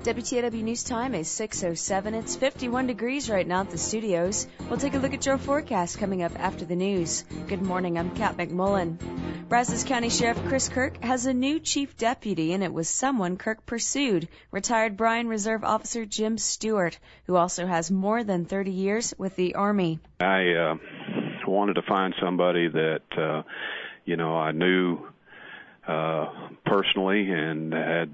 WTAW News Time is 6:07. It's 51 degrees right now at the studios. We'll take a look at your forecast coming up after the news. Good morning, I'm Kat McMullen. Brazos County Sheriff Chris Kirk has a new chief deputy, and it was someone Kirk pursued, retired Bryan Reserve Officer Jim Stewart, who also has more than 30 years with the Army. I wanted to find somebody that, I knew personally and had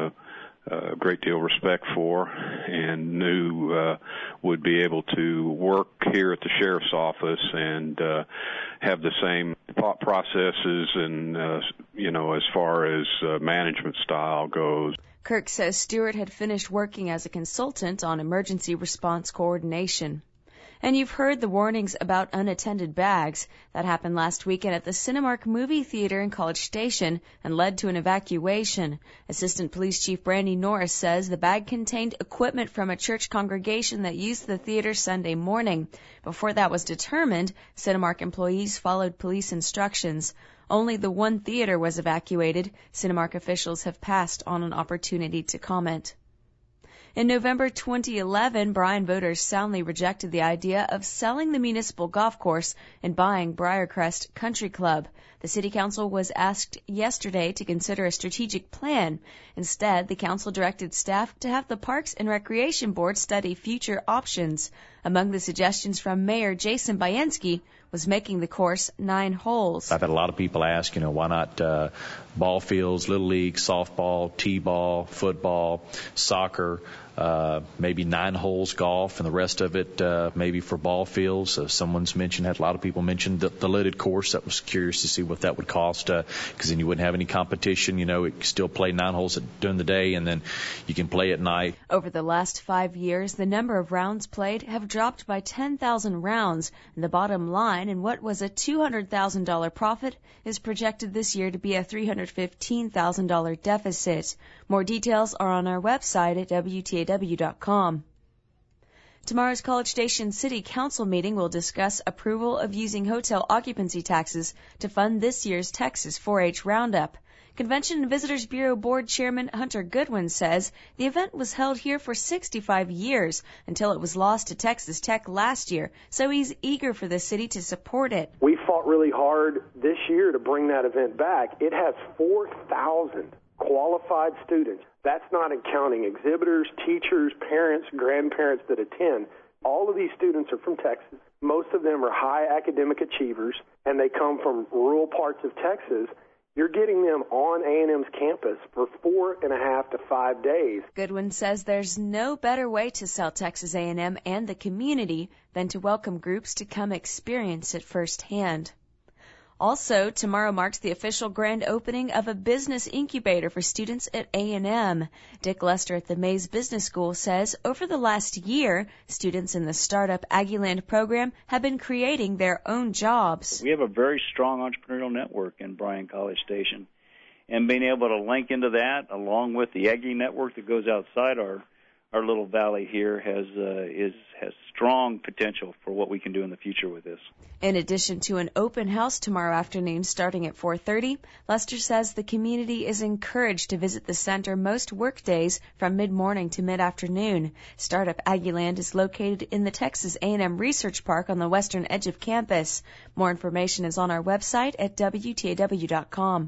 a great deal of respect for, and knew would be able to work here at the sheriff's office and have the same thought processes and, as far as management style goes. Kirk says Stewart had finished working as a consultant on emergency response coordination. And you've heard the warnings about unattended bags. That happened last weekend at the Cinemark movie theater in College Station and led to an evacuation. Assistant Police Chief Brandy Norris says the bag contained equipment from a church congregation that used the theater Sunday morning. Before that was determined, Cinemark employees followed police instructions. Only the one theater was evacuated. Cinemark officials have passed on an opportunity to comment. In November 2011, Bryan voters soundly rejected the idea of selling the municipal golf course and buying Briarcrest Country Club. The City Council was asked yesterday to consider a strategic plan. Instead, the Council directed staff to have the Parks and Recreation Board study future options. Among the suggestions from Mayor Jason Bayenski was making the course 9 holes. I've had a lot of people ask, why not ball fields, little league, softball, t-ball, football, soccer, maybe 9 holes golf, and the rest of it maybe for ball fields. Someone's mentioned, had a lot of people mentioned the lidded course. That was curious to see what that would cost, because then you wouldn't have any competition. You can still play 9 holes during the day, and then you can play at night. Over the last 5 years, the number of rounds played have dropped by 10,000 rounds, and the bottom line in what was a $200,000 profit is projected this year to be a $315,000 deficit. More details are on our website at WTAW.com. Tomorrow's College Station City Council meeting will discuss approval of using hotel occupancy taxes to fund this year's Texas 4-H Roundup. Convention and Visitors Bureau Board Chairman Hunter Goodwin says the event was held here for 65 years until it was lost to Texas Tech last year, so he's eager for the city to support it. We fought really hard this year to bring that event back. It has 4,000 qualified students. That's not counting exhibitors, teachers, parents, grandparents that attend. All of these students are from Texas. Most of them are high academic achievers, and they come from rural parts of Texas. You're getting them on A&M's campus for 4.5 to 5 days. Goodwin says there's no better way to sell Texas A&M and the community than to welcome groups to come experience it firsthand. Also, tomorrow marks the official grand opening of a business incubator for students at A&M. Dick Lester at the Mays Business School says over the last year, students in the Startup Aggieland program have been creating their own jobs. We have a very strong entrepreneurial network in Bryan College Station, and being able to link into that along with the Aggie network that goes outside our little valley here has strong potential for what we can do in the future with this. In addition to an open house tomorrow afternoon starting at 4:30, Lester says the community is encouraged to visit the center most workdays from mid-morning to mid-afternoon. Startup Aggieland is located in the Texas A&M Research Park on the western edge of campus. More information is on our website at WTAW.com.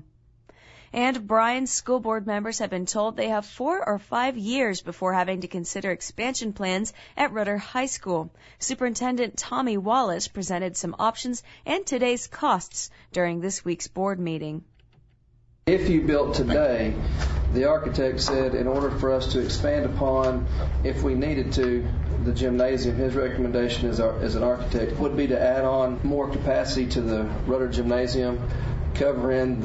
And Bryan's school board members have been told they have 4 or 5 years before having to consider expansion plans at Rudder High School. Superintendent Tommy Wallace presented some options and today's costs during this week's board meeting. If you built today, the architect said in order for us to expand upon, if we needed to, the gymnasium, his recommendation as an architect would be to add on more capacity to the Rudder Gymnasium, covering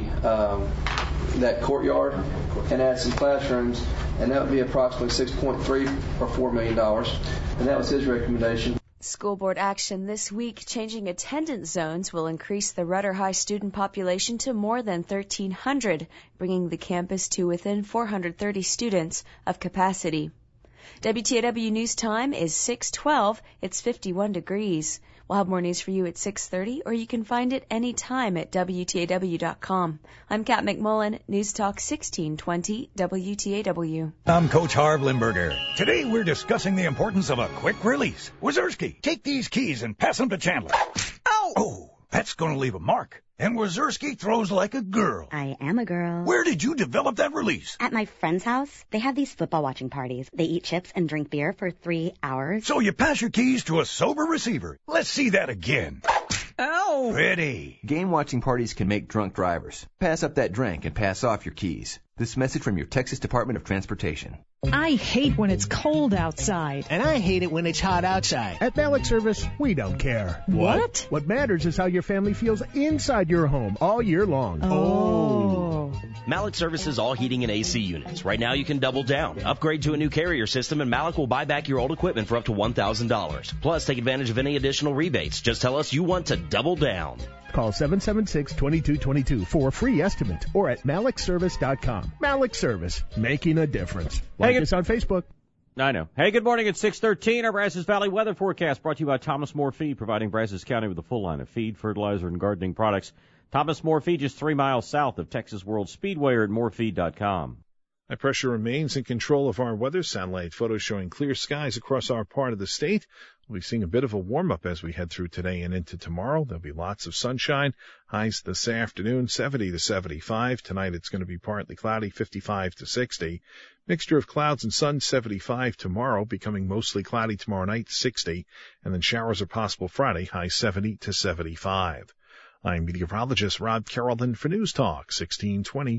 that courtyard, and add some classrooms, and that would be approximately $6.3 or $4 million, and that was his recommendation. School board action this week, changing attendance zones will increase the Rudder High student population to more than 1,300, bringing the campus to within 430 students of capacity. WTAW News Time is 6:12. It's 51 degrees. We'll have more news for you at 6:30, or you can find it anytime at WTAW.com. I'm Kat McMullen, News Talk 1620 WTAW. I'm Coach Harv Limburger. Today we're discussing the importance of a quick release. Wazurski, take these keys and pass them to Chandler. Ow! Oh, that's going to leave a mark. And Wazurski throws like a girl. I am a girl. Where did you develop that release? At my friend's house. They have these football watching parties. They eat chips and drink beer for 3 hours. So you pass your keys to a sober receiver. Let's see that again. Ow! Pretty. Game watching parties can make drunk drivers. Pass up that drink and pass off your keys. This message from your Texas Department of Transportation. I hate when it's cold outside. And I hate it when it's hot outside. At Malik Service, we don't care. What? What matters is how your family feels inside your home all year long. Oh. Malik Service's all heating and AC units. Right now you can double down. Upgrade to a new Carrier system and Malik will buy back your old equipment for up to $1,000. Plus, take advantage of any additional rebates. Just tell us you want to double down. Call 776-2222 for a free estimate or at malikservice.com. Malik Service, making a difference. Like us on Facebook. I know. Hey, good morning. It's 6:13. Our Brazos Valley weather forecast brought to you by Thomas More Feed, providing Brazos County with a full line of feed, fertilizer, and gardening products. Thomas More Feed, just 3 miles south of Texas World Speedway, or at morefeed.com. High pressure remains in control of our weather. Satellite photos showing clear skies across our part of the state. We'll be seeing a bit of a warm-up as we head through today and into tomorrow. There'll be lots of sunshine. Highs this afternoon, 70 to 75. Tonight it's going to be partly cloudy, 55 to 60. Mixture of clouds and sun, 75 tomorrow, becoming mostly cloudy tomorrow night, 60. And then showers are possible Friday, high 70 to 75. I'm meteorologist Rob Carrollton for News Talk 1620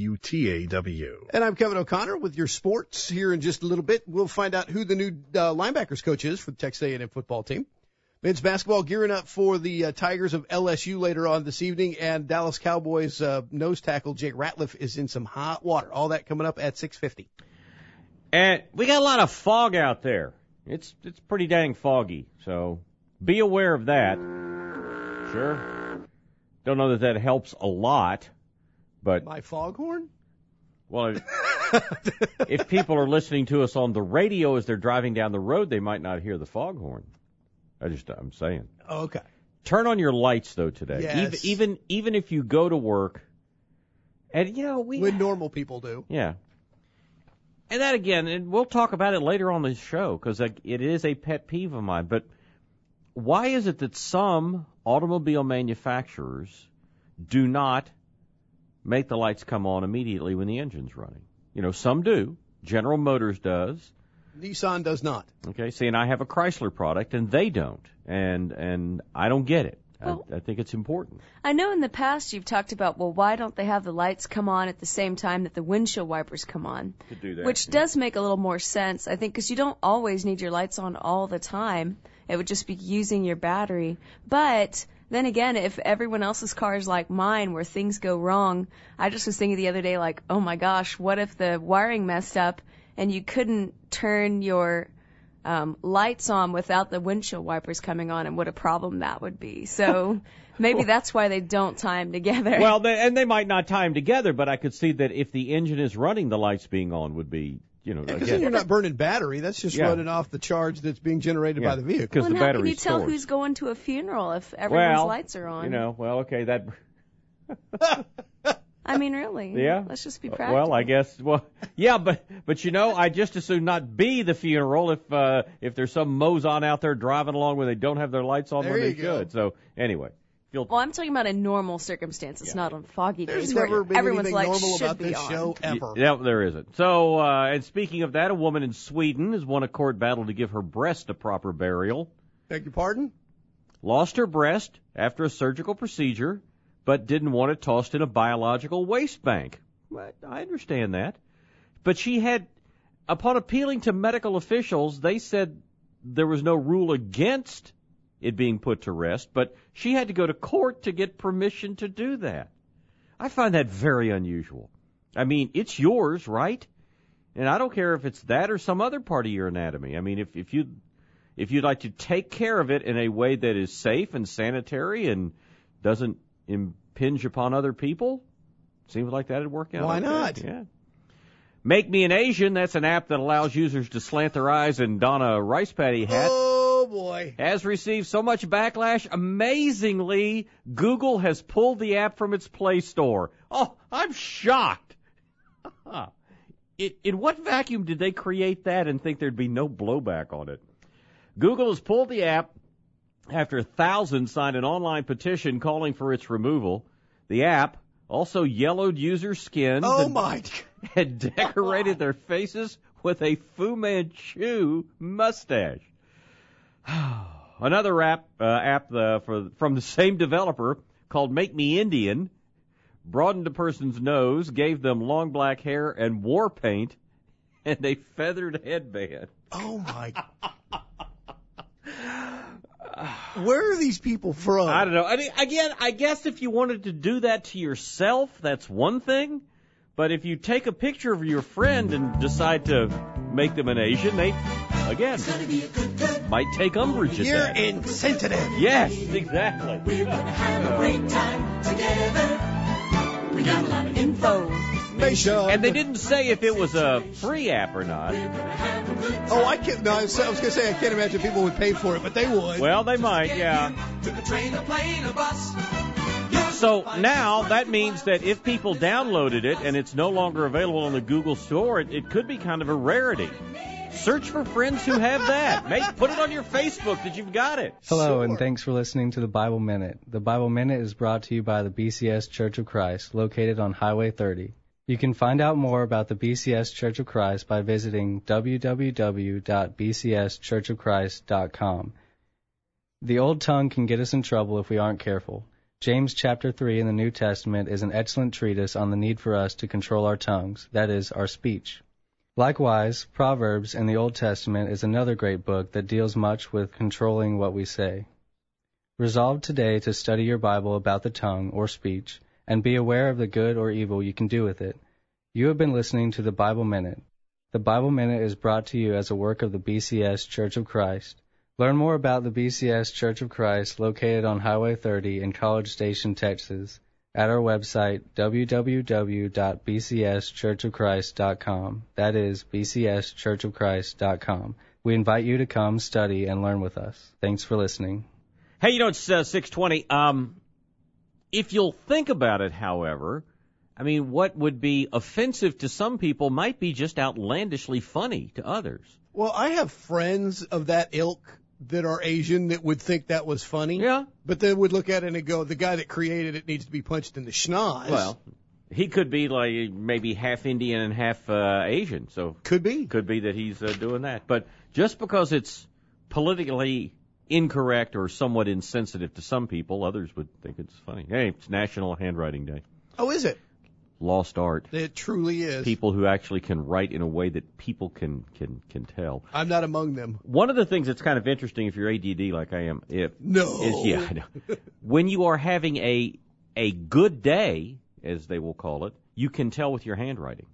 WTAW. And I'm Kevin O'Connor with your sports here in just a little bit. We'll find out who the new linebackers coach is for the Texas A&M football team. Men's basketball gearing up for the Tigers of LSU later on this evening, and Dallas Cowboys nose tackle Jake Ratliff is in some hot water. All that coming up at 6:50. And we got a lot of fog out there. It's pretty dang foggy, so be aware of that. Sure. Don't know that helps a lot, but... My foghorn? Well, if people are listening to us on the radio as they're driving down the road, they might not hear the foghorn. I'm saying. Okay. Turn on your lights, though, today. Yes. Even if you go to work, and, when normal people do. Yeah. And that, again, and we'll talk about it later on the show, because it is a pet peeve of mine, but why is it that some automobile manufacturers do not make the lights come on immediately when the engine's running? Some do. General Motors does. Nissan does not. Okay, see, and I have a Chrysler product, and they don't. And I don't get it. Well, I think it's important. I know in the past you've talked about, why don't they have the lights come on at the same time that the windshield wipers come on? Could do that. Which does make a little more sense, I think, because you don't always need your lights on all the time. It would just be using your battery. But then again, if everyone else's car is like mine where things go wrong, I just was thinking the other day, like, oh my gosh, what if the wiring messed up and you couldn't turn your lights on without the windshield wipers coming on, and what a problem that would be. So maybe that's why they don't tie them together. Well, they might not tie them together, but I could see that if the engine is running, the lights being on would be, because then you're not burning battery. That's just running off the charge that's being generated by the vehicle. Because the how can you battery's tell stored. Who's going to a funeral if everyone's lights are on? Okay, that... I mean, really. Yeah. Let's just be practical. Well, I guess. Well, yeah, but I just as soon not be the funeral if there's some mozon out there driving along where they don't have their lights on when they should. So anyway. Well, I'm talking about in normal circumstances, not on foggy days. There's never been everyone's anything lights normal should about be this on. show ever. Yeah, there isn't. So, and speaking of that, a woman in Sweden has won a court battle to give her breast a proper burial. Beg your pardon? Lost her breast after a surgical procedure, but didn't want it tossed in a biological waste bank. Well, I understand that. But she had, upon appealing to medical officials, they said there was no rule against it being put to rest, but she had to go to court to get permission to do that. I find that very unusual. I mean, it's yours, right? And I don't care if it's that or some other part of your anatomy. I mean, if you'd like to take care of it in a way that is safe and sanitary and doesn't impinge upon other people, seems like that'd work out. Why okay. not? Yeah. Make Me an Asian, that's an app that allows users to slant their eyes and don a rice patty hat. Oh, Oh, boy. Has received so much backlash. Amazingly, Google has pulled the app from its Play Store. Oh, I'm shocked. In what vacuum did they create that and think there'd be no blowback on it? Google has pulled the app after thousands signed an online petition calling for its removal. The app also yellowed users' skin. Oh, my. And decorated their faces with a Fu Manchu mustache. Another app from the same developer called Make Me Indian broadened a person's nose, gave them long black hair and war paint, and a feathered headband. Oh, my. Where are these people from? I don't know. I mean, again, I guess if you wanted to do that to yourself, that's one thing. But if you take a picture of your friend and decide to make them an Asian, they, again, might take umbrage at that. You're insensitive. Yes, exactly. We're going to have a great time together. We got a lot of information. And they didn't say if it was a free app or not. Oh, I can't. No, I was going to say I can't imagine people would pay for it, but they would. Well, they might, yeah. Took a train, a plane, a bus. So now that means that if people downloaded it and it's no longer available on the Google Store, it could be kind of a rarity. Search for friends who have that. Put it on your Facebook that you've got it. Hello, and thanks for listening to the Bible Minute. The Bible Minute is brought to you by the BCS Church of Christ, located on Highway 30. You can find out more about the BCS Church of Christ by visiting www.bcschurchofchrist.com. The old tongue can get us in trouble if we aren't careful. James chapter 3 in the New Testament is an excellent treatise on the need for us to control our tongues, that is, our speech. Likewise, Proverbs in the Old Testament is another great book that deals much with controlling what we say. Resolve today to study your Bible about the tongue or speech, and be aware of the good or evil you can do with it. You have been listening to the Bible Minute. The Bible Minute is brought to you as a work of the BCS Church of Christ. Learn more about the BCS Church of Christ located on Highway 30 in College Station, Texas, at our website, www.bcschurchofchrist.com. That is, bcschurchofchrist.com. We invite you to come, study, and learn with us. Thanks for listening. Hey, it's 6:20. If you'll think about it, however, I mean, what would be offensive to some people might be just outlandishly funny to others. Well, I have friends of that ilk that are Asian that would think that was funny. Yeah. But they would look at it and go, the guy that created it needs to be punched in the schnoz. Well, he could be like maybe half Indian and half Asian. So could be that he's doing that. But just because it's politically incorrect or somewhat insensitive to some people, others would think it's funny. Hey, it's National Handwriting Day. Oh, is it? Lost art. It truly is. People who actually can write in a way that people can tell. I'm not among them. One of the things that's kind of interesting if you're ADD like I am, I know. When you are having a good day, as they will call it, you can tell with your handwriting.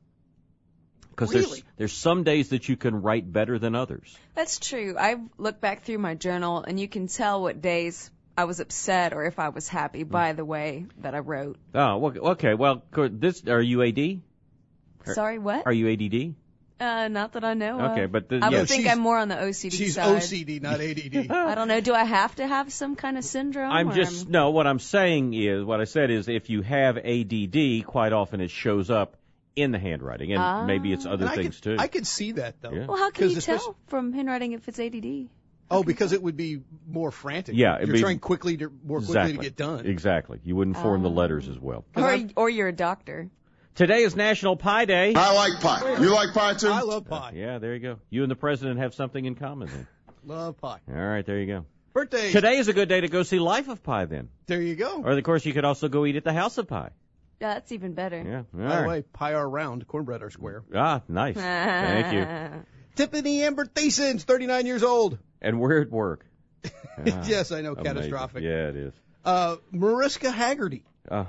Because there's some days that you can write better than others. That's true. I look back through my journal, and you can tell what days I was upset or if I was happy by the way that I wrote. Oh, okay. Well, are you AD? Sorry, what? Are you ADD? Not that I know of. Okay, but I would think I'm more on the OCD she's side. She's OCD, not ADD. I don't know. Do I have to have some kind of syndrome? What I'm saying is, what I said is if you have ADD, quite often it shows up in the handwriting, and maybe it's other things too. I could see that, though. Yeah. Well, how can you tell from handwriting if it's ADD? Oh, because it would be more frantic. Yeah, you're trying more quickly to get done. Exactly. You wouldn't form the letters as well. Or you're a doctor. Today is National Pie Day. I like pie. You like pie too? I love pie. Yeah, there you go. You and the president have something in common then. Love pie. All right, there you go. Birthday. Today is a good day to go see Life of Pi then. There you go. Or, of course, you could also go eat at the House of Pie. Yeah, that's even better. Yeah. By the way, pie are round, cornbread are square. Ah, nice. Thank you. Tiffany Amber Thiessen's 39 years old. And we're at work. Yes, I know, amazing. catastrophic. Yeah, it is. Mariska Haggerty.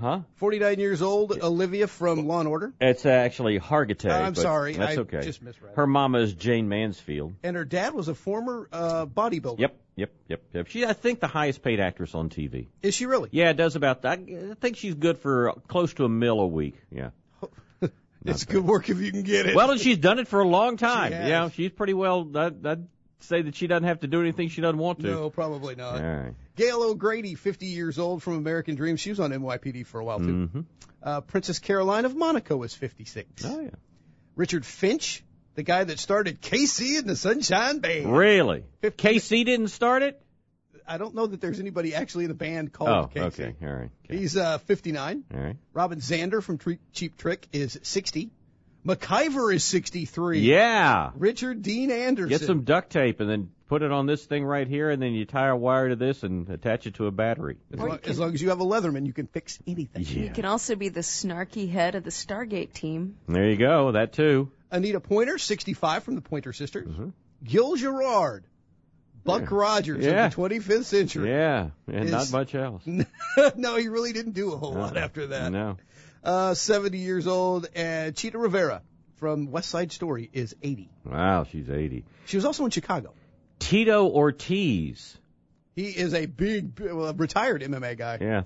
49 years old. Olivia from Law & Order. It's actually Hargitay. I'm sorry. That's I okay. Just misread. Her mama is Jane Mansfield. And her dad was a former bodybuilder. Yep. She's, I think, the highest paid actress on TV. Is she really? Yeah, it does about that. I think she's good for close to $1 million a week. Yeah. It's good work if you can get it. Well, and she's done it for a long time. Yeah, she's pretty well. say that she doesn't have to do anything she doesn't want to. No, probably not. All right. Gail O'Grady, 50 years old, from American Dream. She was on NYPD for a while, too. Mm-hmm. Princess Caroline of Monaco is 56. Oh, yeah. Richard Finch, the guy that started KC and the Sunshine Band. Really? KC didn't start it? I don't know that there's anybody actually in the band called KC. Okay. All right. Okay. He's 59. All right. Robin Zander from Cheap Trick is 60. MacIver is 63. Yeah. Richard Dean Anderson. Get some duct tape and then put it on this thing right here, and then you tie a wire to this and attach it to a battery. As long as you have a Leatherman, you can fix anything. Yeah. You can also be the snarky head of the Stargate team. There you go. That, too. Anita Pointer, 65, from the Pointer Sisters. Mm-hmm. Gil Gerard, Buck Rogers of the 25th century. Yeah, and not much else. No, he really didn't do a whole lot after that. No. 70 years old, and Cheetah Rivera from West Side Story is 80. Wow, she's 80. She was also in Chicago. Tito Ortiz. He is a big, retired MMA guy. Yeah,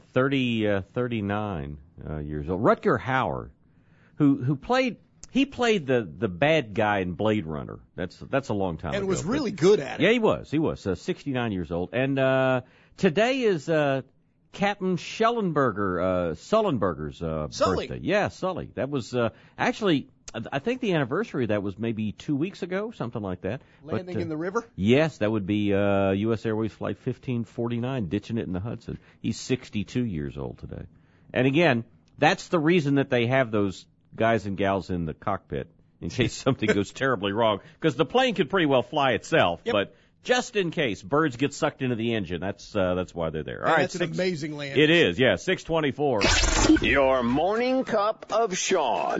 39 years old. Rutger Hauer, who played the bad guy in Blade Runner. That's a long time ago. And was really good at it. Yeah, he was. 69 years old. And today is Captain Sullenberger's birthday. Yeah, Sully. That was actually, I think the anniversary of that was maybe 2 weeks ago, something like that. Landing in the river? Yes, that would be U.S. Airways Flight 1549, ditching it in the Hudson. He's 62 years old today. And again, that's the reason that they have those guys and gals in the cockpit, in case something goes terribly wrong, because the plane could pretty well fly itself, but just in case birds get sucked into the engine, that's why they're there. All right, that's an amazing landing. It is, yeah. 6:24. Your morning cup of Sean.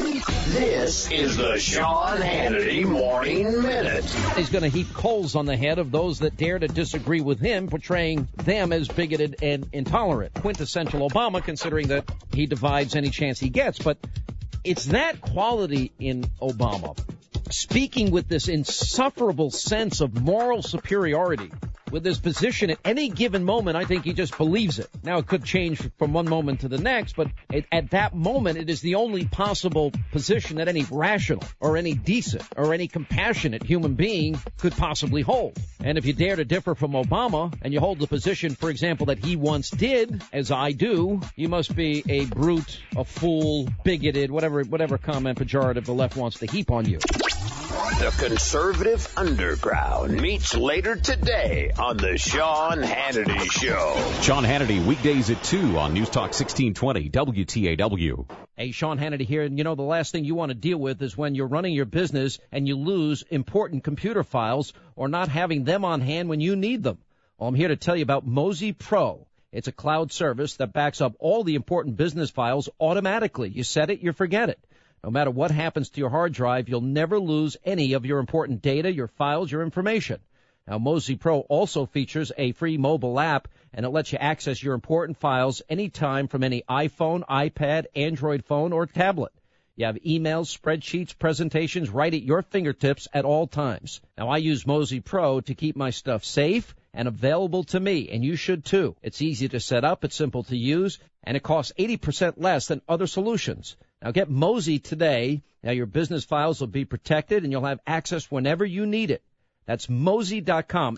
This is the Sean Hannity Morning Minute. He's going to heap coals on the head of those that dare to disagree with him, portraying them as bigoted and intolerant. Quintessential Obama, considering that he divides any chance he gets. But it's that quality in Obama, speaking with this insufferable sense of moral superiority, with his position at any given moment. I think he just believes it. Now, it could change from one moment to the next, but at that moment, it is the only possible position that any rational or any decent or any compassionate human being could possibly hold. And if you dare to differ from Obama and you hold the position, for example, that he once did, as I do, you must be a brute, a fool, bigoted, whatever comment pejorative the left wants to heap on you. The conservative underground meets later today on the Sean Hannity Show. Sean Hannity, weekdays at 2 on News Talk 1620 WTAW. Hey, Sean Hannity here, and the last thing you want to deal with is when you're running your business and you lose important computer files or not having them on hand when you need them. Well, I'm here to tell you about Mozy Pro. It's a cloud service that backs up all the important business files automatically. You set it, you forget it. No matter what happens to your hard drive, you'll never lose any of your important data, your files, your information. Now, Mozy Pro also features a free mobile app, and it lets you access your important files anytime from any iPhone, iPad, Android phone, or tablet. You have emails, spreadsheets, presentations right at your fingertips at all times. Now, I use Mozy Pro to keep my stuff safe and available to me, and you should too. It's easy to set up, it's simple to use, and it costs 80% less than other solutions. Now get Mozy today. Now your business files will be protected and you'll have access whenever you need it. That's Mozy.com,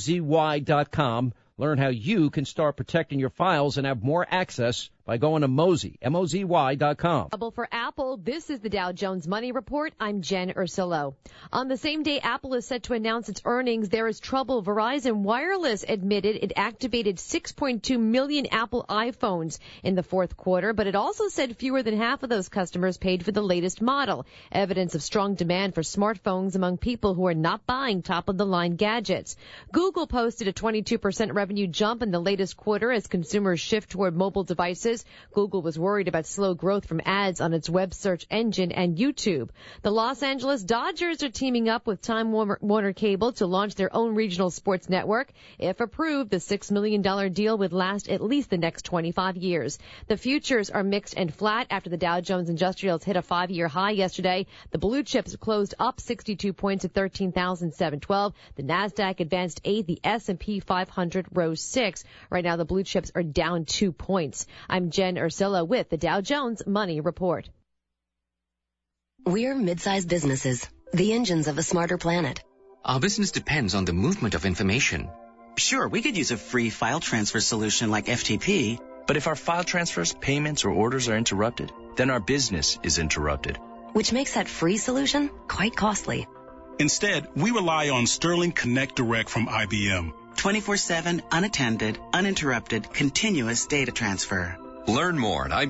MOZY.com. Learn how you can start protecting your files and have more access by going to Mozy, MOZY.com. For Apple, this is the Dow Jones Money Report. I'm Jen Ursullo. On the same day Apple is set to announce its earnings, there is trouble. Verizon Wireless admitted it activated 6.2 million Apple iPhones in the fourth quarter, but it also said fewer than half of those customers paid for the latest model. Evidence of strong demand for smartphones among people who are not buying top-of-the-line gadgets. Google posted a 22% revenue jump in the latest quarter as consumers shift toward mobile devices. Google was worried about slow growth from ads on its web search engine and YouTube. The Los Angeles Dodgers are teaming up with Time Warner Cable to launch their own regional sports network. If approved, the $6 million deal would last at least the next 25 years. The futures are mixed and flat after the Dow Jones Industrials hit a 5-year high yesterday. The blue chips closed up 62 points at 13,712. The Nasdaq advanced 8. The S&P 500 rose 6. Right now, the blue chips are down 2 points. I'm Jen Ursullo with the Dow Jones Money Report. We're mid-sized businesses, the engines of a smarter planet. Our business depends on the movement of information. Sure, we could use a free file transfer solution like FTP. But if our file transfers, payments, or orders are interrupted, then our business is interrupted. Which makes that free solution quite costly. Instead, we rely on Sterling Connect Direct from IBM. 24/7, unattended, uninterrupted, continuous data transfer. Learn more at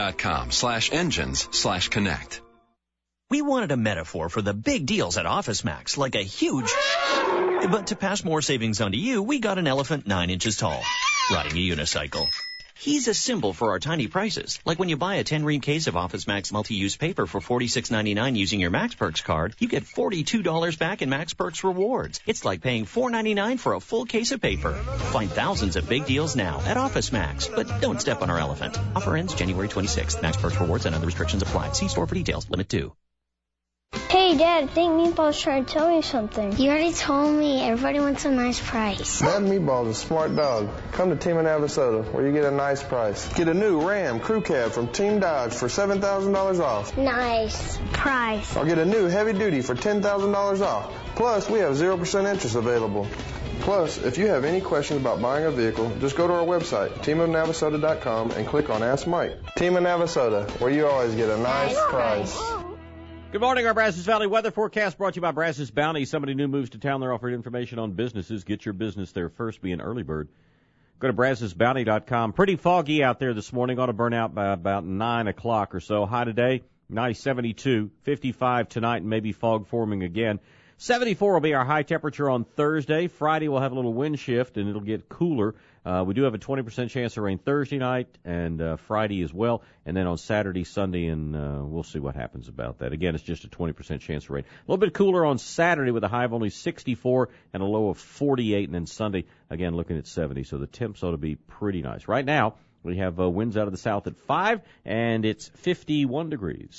ibm.com/engines/connect. We wanted a metaphor for the big deals at OfficeMax, like a huge... But to pass more savings on to you, we got an elephant 9 inches tall, riding a unicycle. He's a symbol for our tiny prices. Like when you buy a 10-ream case of OfficeMax multi-use paper for $46.99 using your MaxPerks card, you get $42 back in MaxPerks rewards. It's like paying $4.99 for a full case of paper. Find thousands of big deals now at OfficeMax, but don't step on our elephant. Offer ends January 26th. MaxPerks rewards and other restrictions apply. See store for details. Limit 2. Hey, Dad, I think Meatball's trying to tell me something. You already told me everybody wants a nice price. Dad Meatball's a smart dog. Come to Team of Navasota, where you get a nice price. Get a new Ram Crew Cab from Team Dodge for $7,000 off. Nice price. Or get a new Heavy Duty for $10,000 off. Plus, we have 0% interest available. Plus, if you have any questions about buying a vehicle, just go to our website, teamofnavasota.com, and click on Ask Mike. Team of Navasota, where you always get a nice price. Good morning. Our Brazos Valley weather forecast brought to you by Brazos Bounty. Somebody new moves to town. They're offering information on businesses. Get your business there first. Be an early bird. Go to BrazosBounty.com. Pretty foggy out there this morning. Ought to burn out by about 9 o'clock or so. High today, 72, 55 tonight, and maybe fog forming again. 74 will be our high temperature on Thursday. Friday we'll have a little wind shift, and it'll get cooler. We do have a 20% chance of rain Thursday night and Friday as well. And then on Saturday, Sunday, and we'll see what happens about that. Again, it's just a 20% chance of rain. A little bit cooler on Saturday with a high of only 64 and a low of 48. And then Sunday, again, looking at 70. So the temps ought to be pretty nice. Right now, we have winds out of the south at 5, and it's 51 degrees.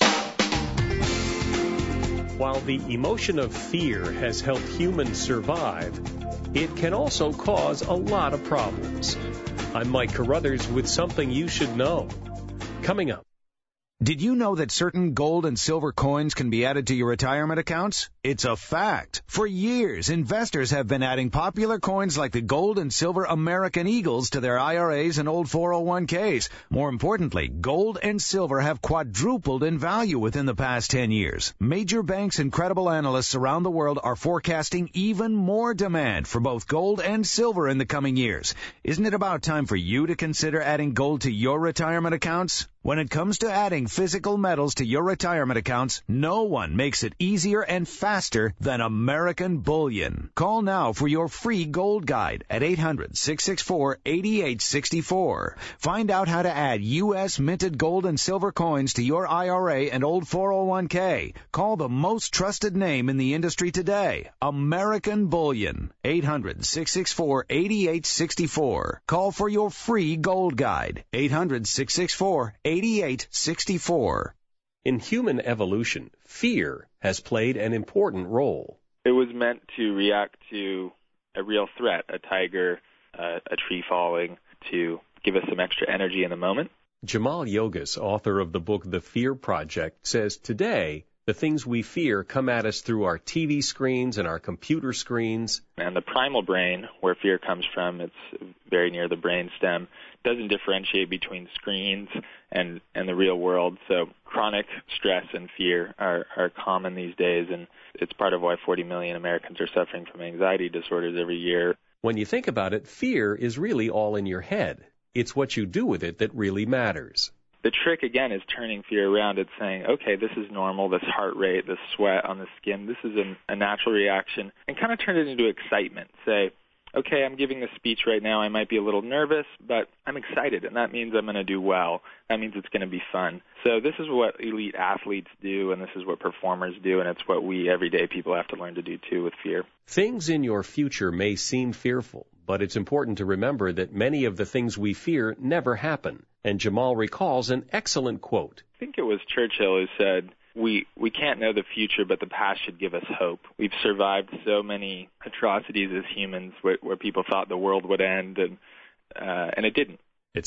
While the emotion of fear has helped humans survive, it can also cause a lot of problems. I'm Mike Carruthers with something you should know. Coming up. Did you know that certain gold and silver coins can be added to your retirement accounts? It's a fact. For years, investors have been adding popular coins like the gold and silver American Eagles to their IRAs and old 401ks. More importantly, gold and silver have quadrupled in value within the past 10 years. Major banks and credible analysts around the world are forecasting even more demand for both gold and silver in the coming years. Isn't it about time for you to consider adding gold to your retirement accounts? When it comes to adding physical metals to your retirement accounts, no one makes it easier and faster than American Bullion. Call now for your free gold guide at 800-664-8864. Find out how to add U.S. minted gold and silver coins to your IRA and old 401k. Call the most trusted name in the industry today, American Bullion. 800-664-8864. Call for your free gold guide. 800-664-8864. 8864. In human evolution, fear has played an important role. It was meant to react to a real threat, a tiger, a tree falling, to give us some extra energy in the moment. Jamal Yogas, author of the book The Fear Project, says today the things we fear come at us through our TV screens and our computer screens. And the primal brain, where fear comes from, it's very near the brainstem, doesn't differentiate between screens and the real world. So chronic stress and fear are common these days, and it's part of why 40 million Americans are suffering from anxiety disorders every year. When you think about it, fear is really all in your head. It's what you do with it that really matters. The trick, again, is turning fear around. It's saying, okay, this is normal, this heart rate, this sweat on the skin, this is a natural reaction, and kind of turn it into excitement. Say, okay, I'm giving this speech right now. I might be a little nervous, but I'm excited, and that means I'm going to do well. That means it's going to be fun. So this is what elite athletes do, and this is what performers do, and it's what we everyday people have to learn to do, too, with fear. Things in your future may seem fearful, but it's important to remember that many of the things we fear never happen. And Jamal recalls an excellent quote. I think it was Churchill who said, we can't know the future, but the past should give us hope. We've survived so many atrocities as humans where people thought the world would end, and it didn't. It's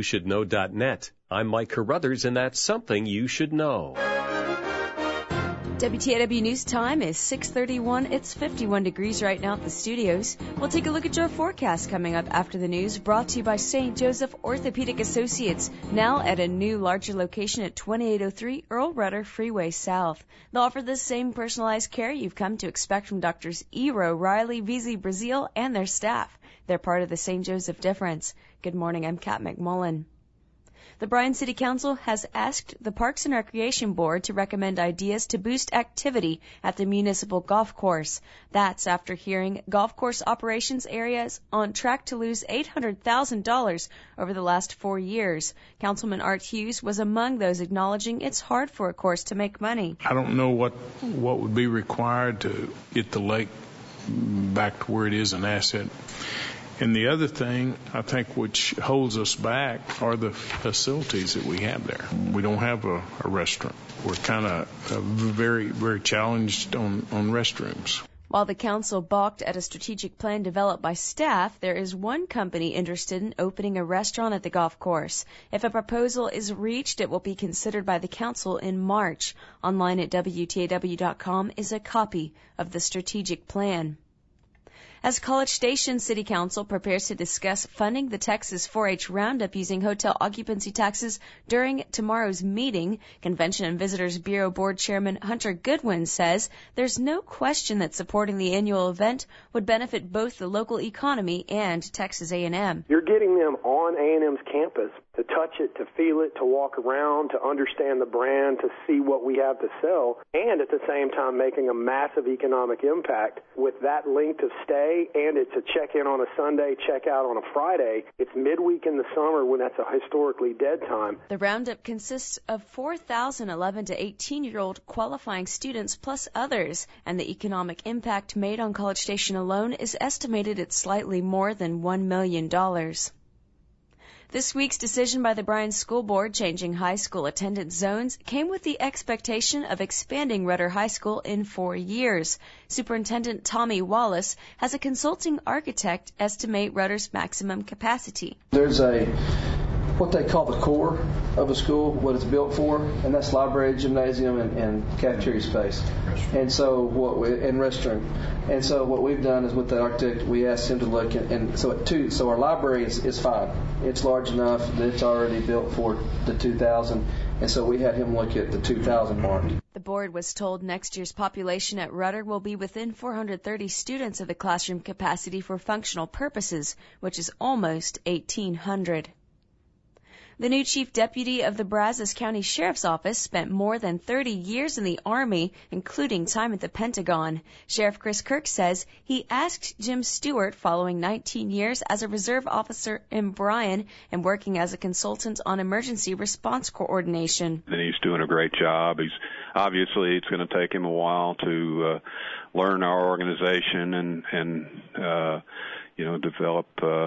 SomethingYouShouldKnow.net. I'm Mike Carruthers, and that's Something You Should Know. WTAW News Time is 6:31. It's 51 degrees right now at the studios. We'll take a look at your forecast coming up after the news, brought to you by St. Joseph Orthopedic Associates, now at a new, larger location at 2803 Earl Rudder Freeway South. They'll offer the same personalized care you've come to expect from Doctors Ero, Riley, VZ, Brazil, and their staff. They're part of the St. Joseph difference. Good morning, I'm Kat McMullen. The Bryan City Council has asked the Parks and Recreation Board to recommend ideas to boost activity at the municipal golf course. That's after hearing golf course operations areas on track to lose $800,000 over the last 4 years. Councilman Art Hughes was among those acknowledging it's hard for a course to make money. I don't know what would be required to get the lake back to where it is an asset. And the other thing, I think, which holds us back are the facilities that we have there. We don't have a restaurant. We're kind of very, very challenged on restrooms. While the council balked at a strategic plan developed by staff, there is one company interested in opening a restaurant at the golf course. If a proposal is reached, it will be considered by the council in March. Online at WTAW.com is a copy of the strategic plan. As College Station City Council prepares to discuss funding the Texas 4-H Roundup using hotel occupancy taxes during tomorrow's meeting, Convention and Visitors Bureau Board Chairman Hunter Goodwin says there's no question that supporting the annual event would benefit both the local economy and Texas A&M. You're getting them on A&M's campus to touch it, to feel it, to walk around, to understand the brand, to see what we have to sell, and at the same time making a massive economic impact with that length of stay. And it's a check-in on a Sunday, check-out on a Friday. It's midweek in the summer when that's a historically dead time. The roundup consists of 4,000 11 to 18-year-old qualifying students plus others, and the economic impact made on College Station alone is estimated at slightly more than $1 million. This week's decision by the Bryan School Board changing high school attendance zones came with the expectation of expanding Rudder High School in 4 years. Superintendent Tommy Wallace has a consulting architect estimate Rudder's maximum capacity. There's what they call the core of a school, what it's built for, and that's library, gymnasium, and cafeteria space, and so restroom. And so what we've done is with the architect, we asked him to look at, and so our library is fine. It's large enough that it's already built for the 2,000, and so we had him look at the 2,000 mark. The board was told next year's population at Rudder will be within 430 students of the classroom capacity for functional purposes, which is almost 1,800. The new chief deputy of the Brazos County Sheriff's Office spent more than 30 years in the Army, including time at the Pentagon. Sheriff Chris Kirk says he asked Jim Stewart, following 19 years as a reserve officer in Bryan and working as a consultant on emergency response coordination. And he's doing a great job. Obviously it's going to take him a while to learn our organization and develop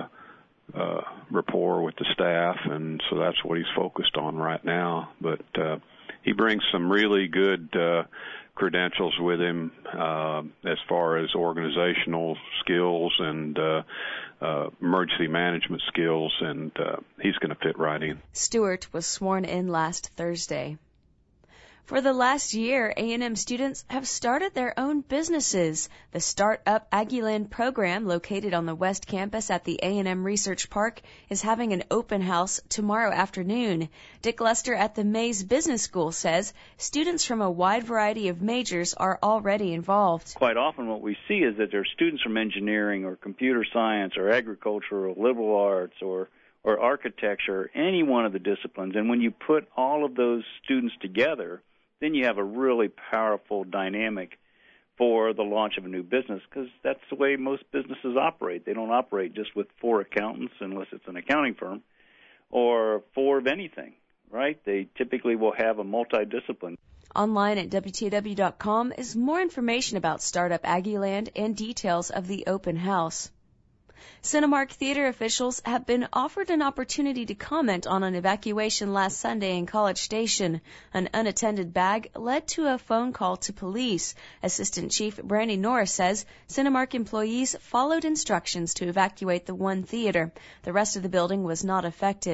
rapport with the staff, and so that's what he's focused on right now. But he brings some really good credentials with him as far as organizational skills and emergency management skills, and he's going to fit right in. Stewart was sworn in last Thursday. For the last year, A&M students have started their own businesses. The Startup Aggieland program, located on the West Campus at the A&M Research Park, is having an open house tomorrow afternoon. Dick Lester at the Mays Business School says students from a wide variety of majors are already involved. Quite often what we see is that there are students from engineering or computer science or agriculture or liberal arts or architecture, any one of the disciplines. And when you put all of those students together, then you have a really powerful dynamic for the launch of a new business, because that's the way most businesses operate. They don't operate just with 4 accountants unless it's an accounting firm, or 4 of anything, right? They typically will have a multidiscipline. Online at WTAW.com is more information about Startup Aggieland and details of the open house. Cinemark Theater officials have been offered an opportunity to comment on an evacuation last Sunday in College Station. An unattended bag led to a phone call to police. Assistant Chief Brandy Norris says Cinemark employees followed instructions to evacuate the one theater. The rest of the building was not affected.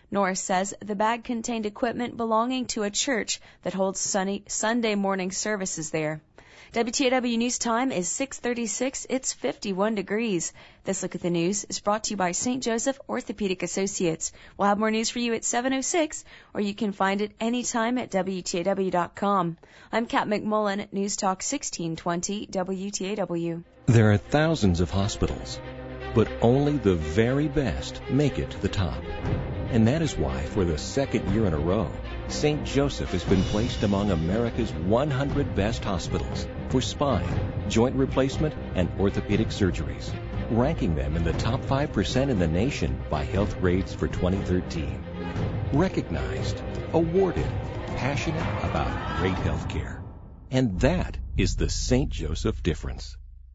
Norris says the bag contained equipment belonging to a church that holds Sunday morning services there. WTAW News Time is 6:36. It's 51 degrees. This Look at the News is brought to you by St. Joseph Orthopedic Associates. We'll have more news for you at 7:06, or you can find it anytime at WTAW.com. I'm Kat McMullen at News Talk 1620 WTAW. There are thousands of hospitals, but only the very best make it to the top. And that is why, for the second year in a row, St. Joseph has been placed among America's 100 best hospitals for spine, joint replacement, and orthopedic surgeries, ranking them in the top 5% in the nation by Health Grades for 2013. Recognized, awarded, passionate about great health care. And that is the St. Joseph difference.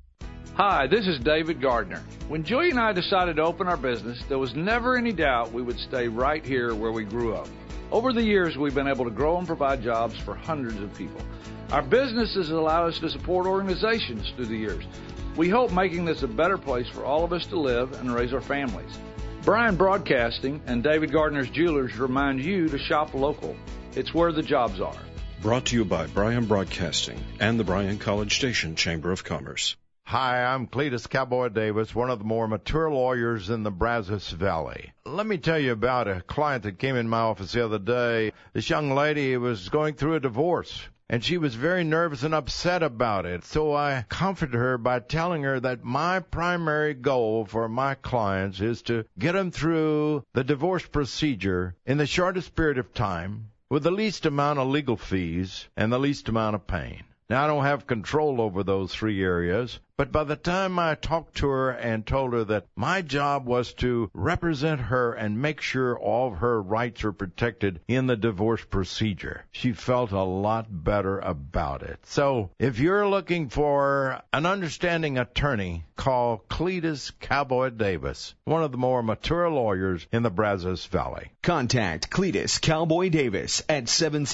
Hi, this is David Gardner. When Julie and I decided to open our business, there was never any doubt we would stay right here where we grew up. Over the years, we've been able to grow and provide jobs for hundreds of people. Our businesses allow us to support organizations through the years. We hope making this a better place for all of us to live and raise our families. Bryan Broadcasting and David Gardner's Jewelers remind you to shop local. It's where the jobs are. Brought to you by Bryan Broadcasting and the Bryan College Station Chamber of Commerce. Hi, I'm Cletus Cowboy Davis, one of the more mature lawyers in the Brazos Valley. Let me tell you about a client that came in my office the other day. This young lady was going through a divorce, and she was very nervous and upset about it. So I comforted her by telling her that my primary goal for my clients is to get them through the divorce procedure in the shortest period of time, with the least amount of legal fees and the least amount of pain. Now, I don't have control over those three areas, but by the time I talked to her and told her that my job was to represent her and make sure all of her rights are protected in the divorce procedure, she felt a lot better about it. So, if you're looking for an understanding attorney, call Cletus Cowboy Davis, one of the more mature lawyers in the Brazos Valley. Contact Cletus Cowboy Davis at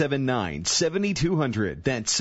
779-7200. That's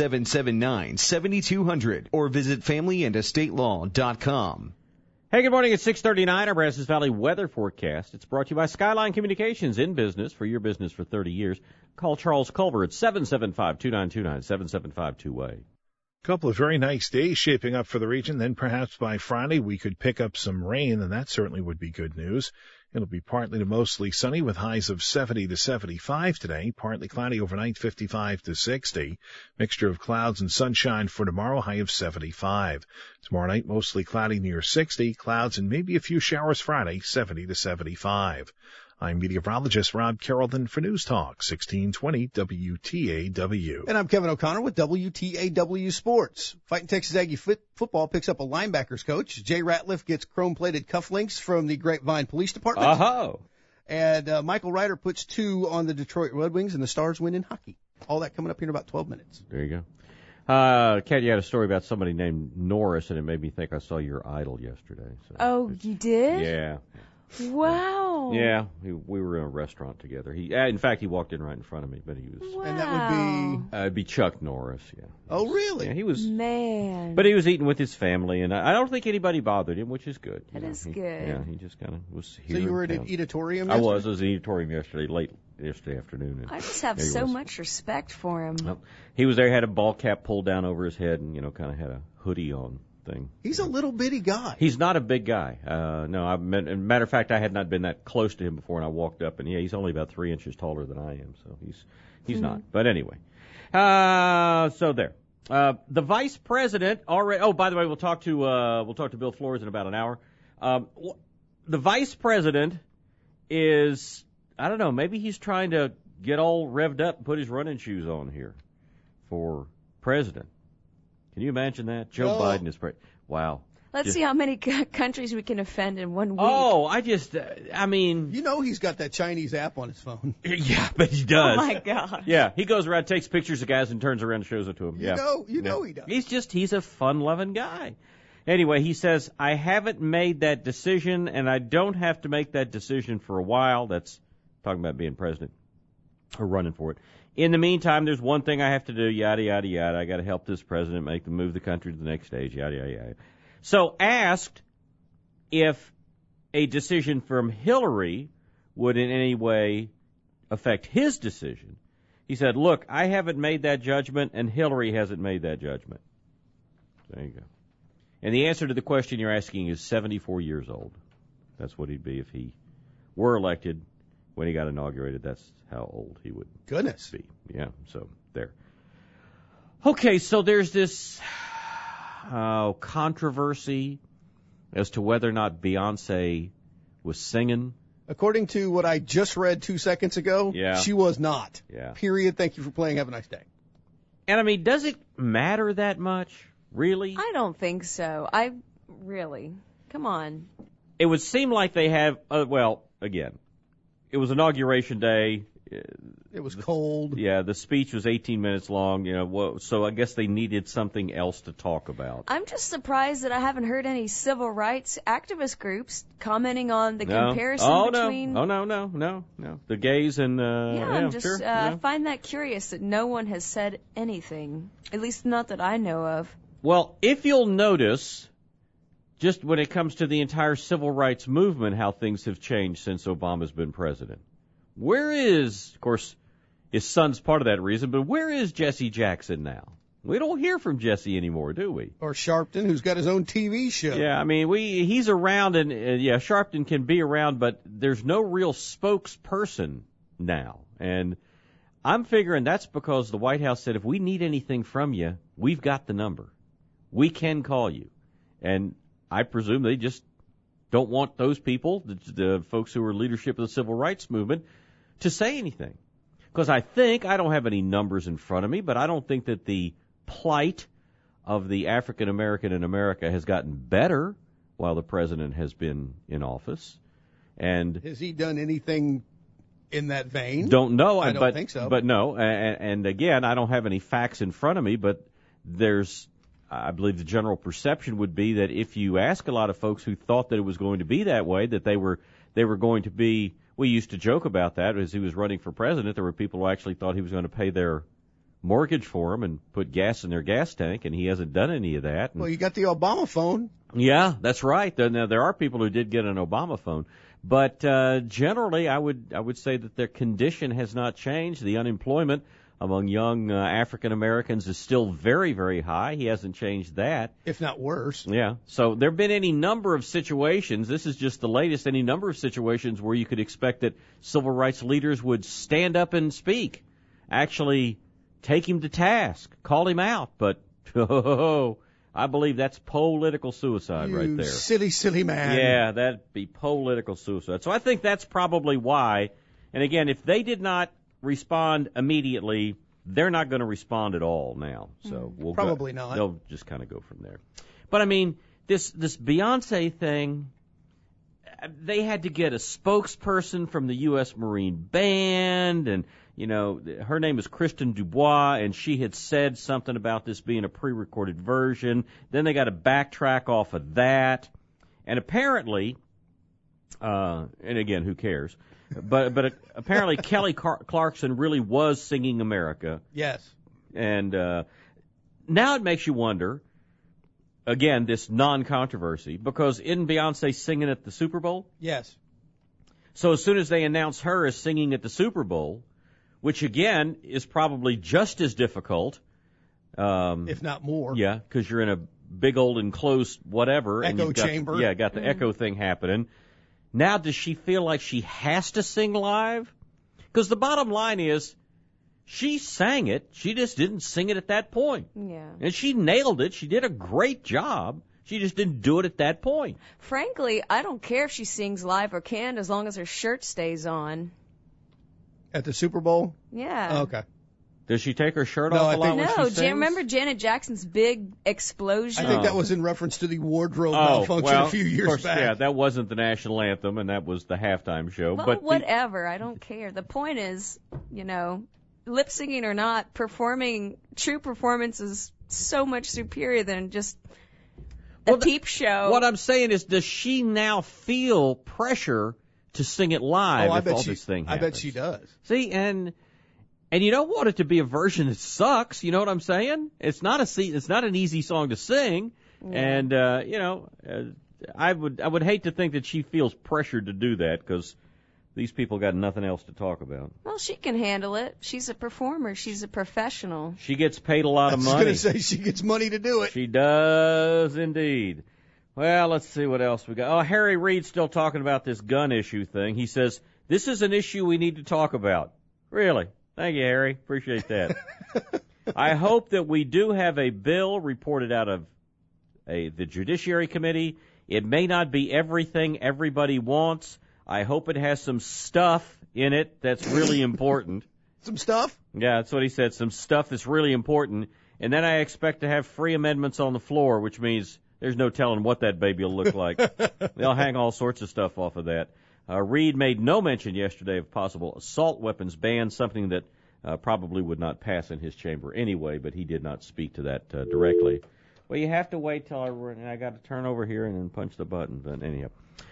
779-7200. Or visit FamilyAndEstateLaw.com. Hey, good morning. It's 6:39. Our Brazos Valley weather forecast. It's brought to you by Skyline Communications, in business for your business for 30 years. Call Charles Culver at 775-2929, 775-2way. Couple of very nice days shaping up for the region. Then perhaps by Friday we could pick up some rain, and that certainly would be good news. It'll be partly to mostly sunny with highs of 70 to 75 today. Partly cloudy overnight, 55 to 60. Mixture of clouds and sunshine for tomorrow, high of 75. Tomorrow night, mostly cloudy near 60. Clouds and maybe a few showers Friday, 70 to 75. I'm meteorologist Rob Carrollton for News Talk 1620 WTAW. And I'm Kevin O'Connor with WTAW Sports. Fighting Texas Aggie football picks up a linebackers coach. Jay Ratliff gets chrome-plated cufflinks from the Grapevine Police Department. Oh. And Michael Ryder puts 2 on the Detroit Red Wings, and the Stars win in hockey. All that coming up here in about 12 minutes. There you go. Kat, you had a story about somebody named Norris, and it made me think I saw your idol yesterday. So oh, you did? Yeah. Wow. Yeah, we were in a restaurant together. In fact, he walked in right in front of me, but he was. Wow. And that would be. It'd be Chuck Norris. Yeah. Oh, really? Yeah, he was. Man. But he was eating with his family, and I don't think anybody bothered him, which is good. That is good. Yeah, he just kind of was here. So you were at an eatorium yesterday? I was at an eatorium late yesterday afternoon. I just have so much respect for him. Well, he was there, had a ball cap pulled down over his head, and kind of had a hoodie on. Thing. He's a little bitty guy. He's not a big guy. No, matter of fact, I had not been that close to him before, and I walked up, and he's only about 3 inches taller than I am, so he's not. But anyway, so there. The vice president already. Oh, by the way, we'll talk to Bill Flores in about an hour. The vice president is, I don't know, maybe he's trying to get all revved up and put his running shoes on here for president. Can you imagine that? Joe Biden is wow. Let's see how many countries we can offend in 1 week. Oh, I mean. He's got that Chinese app on his phone. Yeah, but he does. Oh, my God. Yeah, he goes around, takes pictures of guys, and turns around and shows it to them. You know he does. He's a fun-loving guy. Anyway, he says, I haven't made that decision, and I don't have to make that decision for a while. That's talking about being president or running for it. In the meantime, there's one thing I have to do, yada, yada, yada. I got to help this president move the country to the next stage, yada, yada, yada. So asked if a decision from Hillary would in any way affect his decision. He said, look, I haven't made that judgment, and Hillary hasn't made that judgment. There you go. And the answer to the question you're asking is 74 years old. That's what he'd be if he were elected when he got inaugurated. That's how old he would be. Yeah, so there. Okay, so there's this controversy as to whether or not Beyonce was singing. According to what I just read 2 seconds ago, she was not. Yeah. Period. Thank you for playing. Have a nice day. And, I mean, does it matter that much? Really? I don't think so. Come on. It would seem like they have, again, it was Inauguration Day. It was cold. Yeah, the speech was 18 minutes long, so I guess they needed something else to talk about. I'm just surprised that I haven't heard any civil rights activist groups commenting on the comparison between... No. The gays and... I find that curious that no one has said anything, at least not that I know of. Well, if you'll notice, just when it comes to the entire civil rights movement, how things have changed since Obama's been president. Where is, of course, his son's part of that reason, but where is Jesse Jackson now? We don't hear from Jesse anymore, do we? Or Sharpton, who's got his own TV show. Yeah, I mean, he's around, and Sharpton can be around, but there's no real spokesperson now. And I'm figuring that's because the White House said, if we need anything from you, we've got the number. We can call you. And I presume they just don't want those people, the folks who are leadership of the civil rights movement, to say anything. Because I don't have any numbers in front of me, but I don't think that the plight of the African American in America has gotten better while the president has been in office. And has he done anything in that vein? Don't know. I don't think so. But no, and again, I don't have any facts in front of me, but I believe the general perception would be that if you ask a lot of folks who thought that it was going to be that way, that they were going to be, we used to joke about that as he was running for president. There were people who actually thought he was going to pay their mortgage for them and put gas in their gas tank, and he hasn't done any of that. Well, you got the Obama phone. Yeah, that's right. Now, there are people who did get an Obama phone. But generally, I would say that their condition has not changed. The unemployment among young African Americans is still very, very high. He hasn't changed that. If not worse. Yeah. So there have been any number of situations, this is just the latest, any number of situations where you could expect that civil rights leaders would stand up and speak, actually take him to task, call him out. But, I believe that's political suicide right there. Silly man. Yeah, that'd be political suicide. So I think that's probably why. And again, if they did not respond immediately, they're not going to respond at all now. So probably not. They'll just kind of go from there. But I mean, this Beyonce thing, they had to get a spokesperson from the U.S. Marine Band, and her name is Kristen Dubois, and she had said something about this being a pre-recorded version. Then they got to backtrack off of that, and apparently, and again, who cares? But apparently Kelly Clarkson really was singing America. Yes. And now it makes you wonder, again, this non-controversy, because isn't Beyonce singing at the Super Bowl? Yes. So as soon as they announce her as singing at the Super Bowl, which again is probably just as difficult, if not more. Yeah, because you're in a big old enclosed whatever. Echo and you've chamber. Got the echo thing happening. Now, does she feel like she has to sing live? Because the bottom line is, she sang it. She just didn't sing it at that point. Yeah. And she nailed it. She did a great job. She just didn't do it at that point. Frankly, I don't care if she sings live or can't as long as her shirt stays on. At the Super Bowl? Yeah. Oh, okay. Does she take her shirt off a lot when she sings? Remember Janet Jackson's big explosion? I think that was in reference to the wardrobe malfunction a few years course, back. Yeah, that wasn't the national anthem, and that was the halftime show. Well, but whatever. I don't care. The point is, lip singing or not, true performance is so much superior than just a peep show. What I'm saying is, does she now feel pressure to sing it live if all this thing happens? I bet she does. See, and you don't want it to be a version that sucks. You know what I'm saying? It's not an easy song to sing, and I would hate to think that she feels pressured to do that, because These people got nothing else to talk about. Well, she can handle it. She's a performer. She's a professional. She gets paid a lot of money. I was going to say she gets money to do it. She does indeed. Well, let's see what else we got. Oh, Harry Reid's still talking about this gun issue thing. He says, this is an issue we need to talk about. Really? Thank you, Harry. Appreciate that. I hope that we do have a bill reported out of the Judiciary Committee. It may not be everything everybody wants. I hope it has some stuff in it that's really important. Some stuff? Yeah, that's what he said. Some stuff that's really important. And then I expect to have 3 amendments on the floor, which means there's no telling what that baby will look like. They'll hang all sorts of stuff off of that. Reid made no mention yesterday of possible assault weapons ban, something that probably would not pass in his chamber anyway, but he did not speak to that directly. Well, you have to wait till I got to turn over here and then punch the button. But anyhow.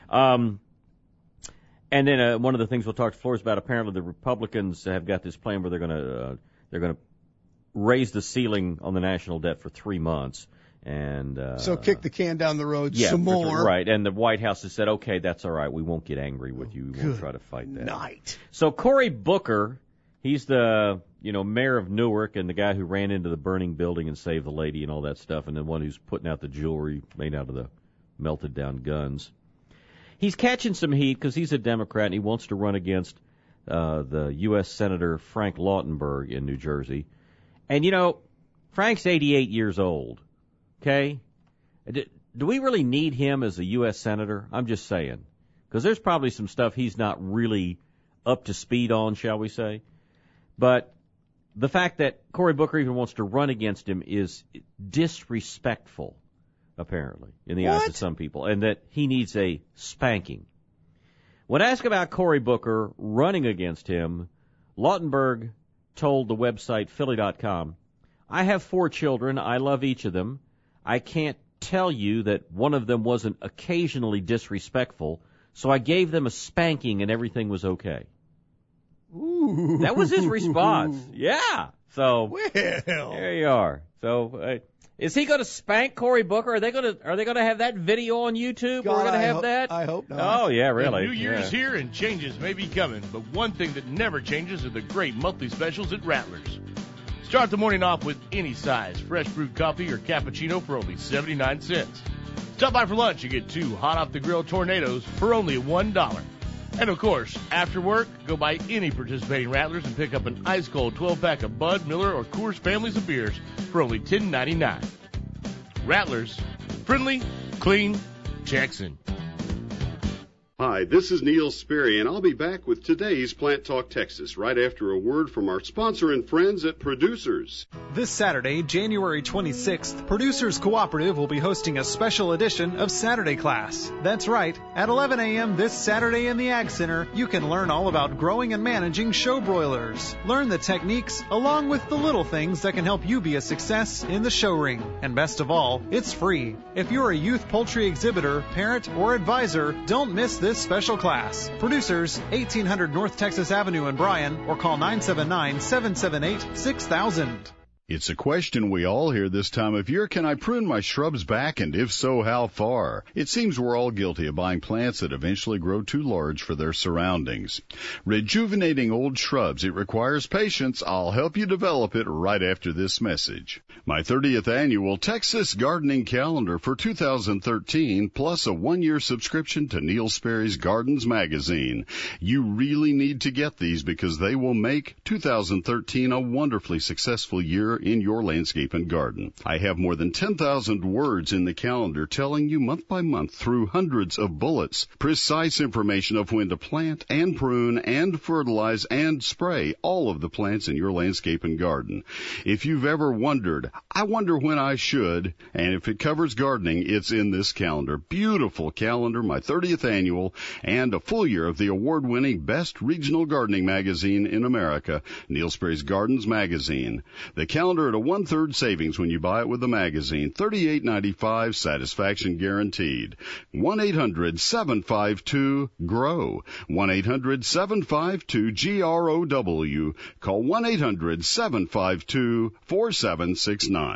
And then one of the things we'll talk to Flores about, apparently the Republicans have got this plan where they're going to raise the ceiling on the national debt for 3 months. And so kick the can down the road some more. Right. And the White House has said, okay, that's all right. We won't get angry with you. We won't try to fight that. Night. So Cory Booker, he's the mayor of Newark and the guy who ran into the burning building and saved the lady and all that stuff, and the one who's putting out the jewelry made out of the melted down guns. He's catching some heat because he's a Democrat and he wants to run against the U.S. Senator Frank Lautenberg in New Jersey. And, Frank's 88 years old, okay? Do we really need him as a U.S. Senator? I'm just saying. Because there's probably some stuff he's not really up to speed on, shall we say. But the fact that Cory Booker even wants to run against him is disrespectful, apparently, in the eyes of some people, and that he needs a spanking. When asked about Cory Booker running against him, Lautenberg told the website Philly.com, I have 4 children. I love each of them. I can't tell you that one of them wasn't occasionally disrespectful, so I gave them a spanking and everything was okay. Ooh. That was his response. Yeah. So, well, there you are. So, is he going to spank Cory Booker? Are they going to have that video on YouTube? God, We're going to have that? I hope not. Oh, yeah, really. The new year is here and changes may be coming, but one thing that never changes are the great monthly specials at Rattlers. Start the morning off with any size fresh brewed coffee or cappuccino for only 79 cents. Stop by for lunch and get 2 hot off the grill tornadoes for only $1. And of course, after work, go by any participating Rattlers and pick up an ice cold 12-pack of Bud, Miller, or Coors families of beers for only $10.99. Rattlers, friendly, clean, Jackson. Hi, this is Neil Sperry, and I'll be back with today's Plant Talk Texas right after a word from our sponsor and friends at Producers. This Saturday, January 26th, Producers Cooperative will be hosting a special edition of Saturday Class. That's right. At 11 a.m. this Saturday in the Ag Center, you can learn all about growing and managing show broilers. Learn the techniques along with the little things that can help you be a success in the show ring. And best of all, it's free. If you're a youth poultry exhibitor, parent, or advisor, don't miss this special class. Producers, 1800 North Texas Avenue in Bryan, or call 979-778-6000. It's a question we all hear this time of year. Can I prune my shrubs back, and if so, how far? It seems we're all guilty of buying plants that eventually grow too large for their surroundings. Rejuvenating old shrubs, it requires patience. I'll help you develop it right after this message. My 30th annual Texas Gardening Calendar for 2013, plus a 1-year subscription to Neil Sperry's Gardens magazine. You really need to get these because they will make 2013 a wonderfully successful year in your landscape and garden. I have more than 10,000 words in the calendar telling you month by month through hundreds of bullets, precise information of when to plant and prune and fertilize and spray all of the plants in your landscape and garden. If you've ever wondered, I wonder when I should, and if it covers gardening, it's in this calendar. Beautiful calendar, my 30th annual, and a full year of the award-winning Best Regional Gardening Magazine in America, Neil Sperry's Gardens magazine. The calendar at a 1/3 savings when you buy it with the magazine. $38.95, satisfaction guaranteed. 1-800-752-GROW. 1-800-752-GROW. Call 1-800-752-4769.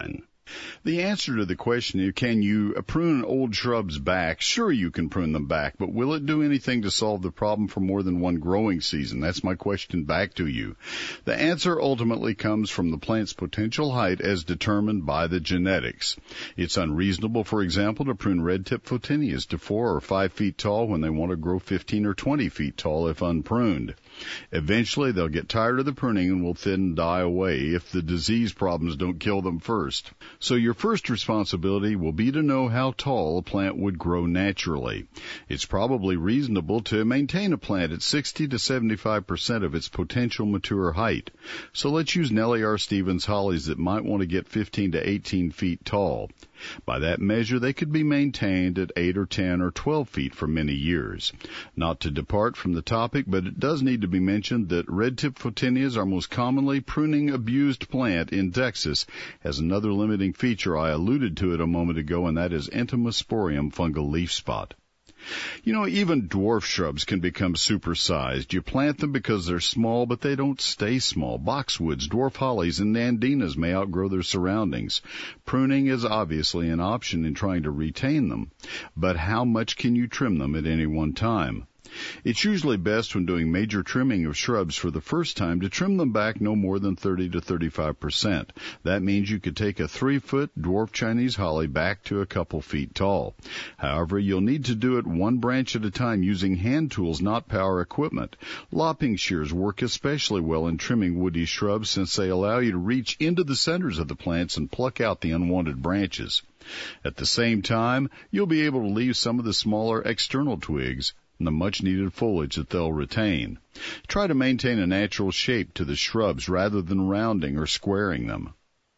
The answer to the question is, can you prune old shrubs back? Sure, you can prune them back, but will it do anything to solve the problem for more than one growing season? That's my question back to you. The answer ultimately comes from the plant's potential height as determined by the genetics. It's unreasonable, for example, to prune red-tip photinias to 4 or 5 feet tall when they want to grow 15 or 20 feet tall if unpruned. Eventually, they'll get tired of the pruning and will thin and die away if the disease problems don't kill them first. So your first responsibility will be to know how tall a plant would grow naturally. It's probably reasonable to maintain a plant at 60 to 75% of its potential mature height. So let's use Nellie R. Stevens hollies that might want to get 15 to 18 feet tall. By that measure, they could be maintained at 8 or 10 or 12 feet for many years. Not to depart from the topic, but it does need to be mentioned that red-tip photinias are most commonly pruning-abused plant in Texas, has another limiting feature. I alluded to it a moment ago, and that is Entomosporium fungal leaf spot. You know, even dwarf shrubs can become supersized. You plant them because they're small, but they don't stay small. Boxwoods, dwarf hollies, and nandinas may outgrow their surroundings. Pruning is obviously an option in trying to retain them, but how much can you trim them at any one time? It's usually best when doing major trimming of shrubs for the first time to trim them back no more than 30 to 35%. That means you could take a 3-foot dwarf Chinese holly back to a couple feet tall. However, you'll need to do it one branch at a time using hand tools, not power equipment. Lopping shears work especially well in trimming woody shrubs since they allow you to reach into the centers of the plants and pluck out the unwanted branches. At the same time, you'll be able to leave some of the smaller external twigs and the much-needed foliage that they'll retain. Try to maintain a natural shape to the shrubs rather than rounding or squaring them.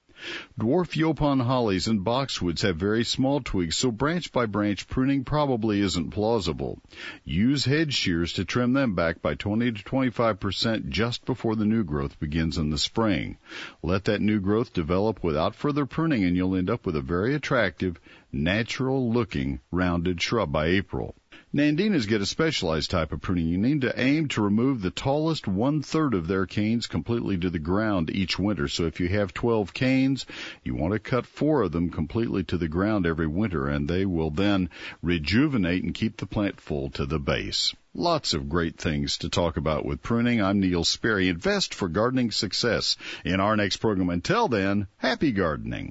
Dwarf Yopon hollies and boxwoods have very small twigs, so branch-by-branch pruning probably isn't plausible. Use head shears to trim them back by 20 to 25% just before the new growth begins in the spring. Let that new growth develop without further pruning, and you'll end up with a very attractive, natural-looking, rounded shrub by April. Nandinas get a specialized type of pruning. You need to aim to remove the tallest 1/3 of their canes completely to the ground each winter. So if you have 12 canes, you want to cut 4 of them completely to the ground every winter, and they will then rejuvenate and keep the plant full to the base. Lots of great things to talk about with pruning. I'm Neil Sperry. Invest for gardening success in our next program. Until then, happy gardening.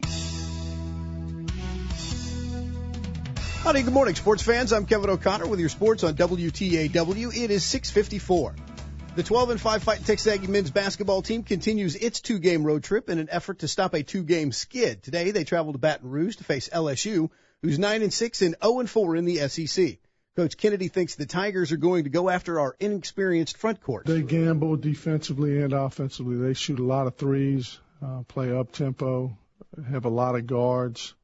Howdy, good morning, sports fans. I'm Kevin O'Connor with your sports on WTAW. It is 6:54. The 12-5 Fighting Texas Aggie men's basketball team continues its 2-game road trip in an effort to stop a 2-game skid. Today, they travel to Baton Rouge to face LSU, who's 9-6 and 0-4 in the SEC. Coach Kennedy thinks the Tigers are going to go after our inexperienced front court. They gamble defensively and offensively. They shoot a lot of threes, play up-tempo, have a lot of guards.